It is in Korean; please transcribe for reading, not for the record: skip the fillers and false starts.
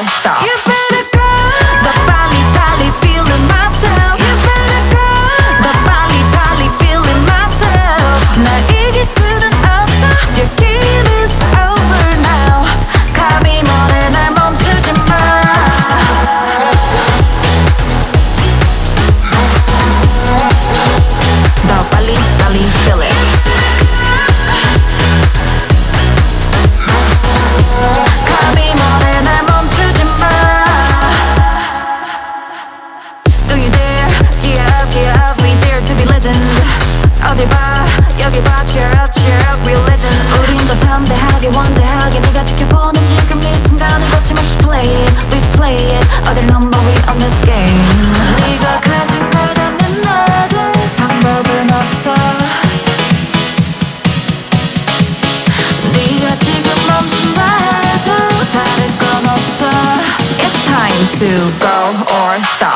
or stop. You better go. 더 빨리 feeling myself. You better go. 더 빨리 feeling myself. 날 이길 수는 없어. Your game is over now. 감히 뭐래 날 멈추지 마. 더 빨리 feel it. 감히 뭐래 날 멈추지 마. Do you dare? Yeah, we dare to be legends. 어딜 봐, 여기 봐, cheer up, real legend. 우린 더 담대하게, 원대하게 네가 지켜보는 지금 이 순간을 거침없이 play it, we play it. 어딜 넘버 we on this game. 네가 가진 걸 닿는 나도 방법은 없어. 네가 지금 멈춘다 해도 다를 건 없어. It's time to go or stop.